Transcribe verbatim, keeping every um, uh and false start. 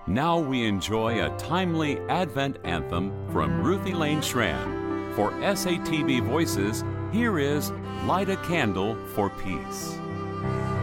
Now we enjoy a timely Advent anthem from Ruth Elaine Schramm. For S A T B Voices, here is Light a Candle for Peace.